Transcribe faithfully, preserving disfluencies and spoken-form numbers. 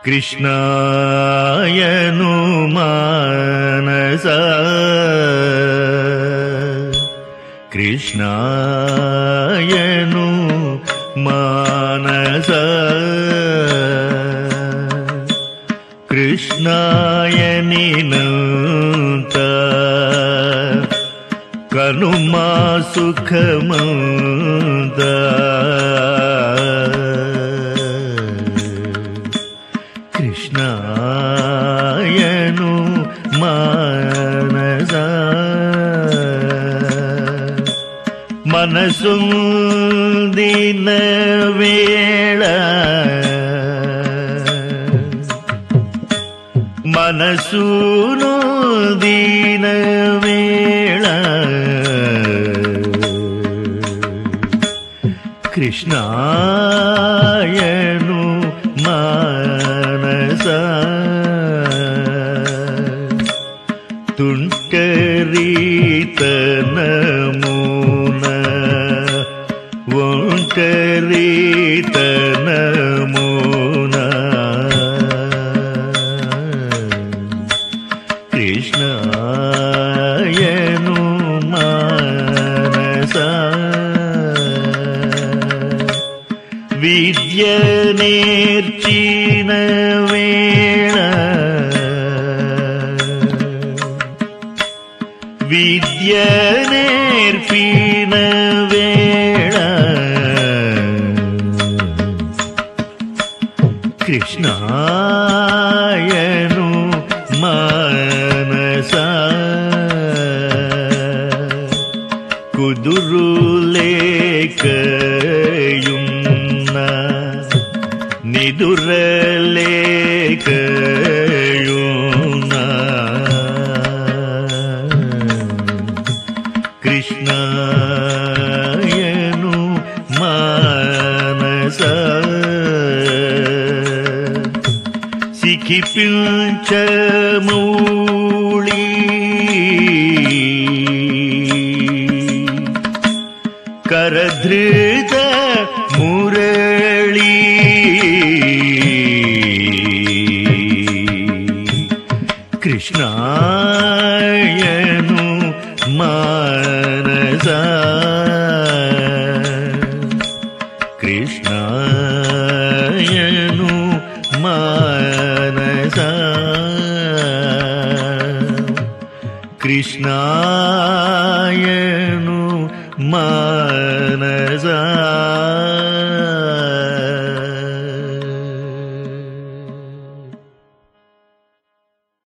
కృష్ణాయను మానస కృష్ణాయను మానస కృష్ణాయనినంత కనుమా సుఖమంద కృష్ణాయను మానస మనసుందిన వేళ మనసును దీన వేళ కృష్ణాయను మానస తుంటరితనమున ఒంటరితనమున కృష్ణాయను మానస విద్య నేర్చిన వేళ విద్య నేర్పిన వేళ కృష్ణాయను మానస కుదురులేకయున్న నిదురలేకయున్న కృష్ణాయను మానస సిఖిపించమౌళి కరధృత మురళి కృష్ణాయను మానస కృష్ణాయను మానస కృష్ణాయను మానస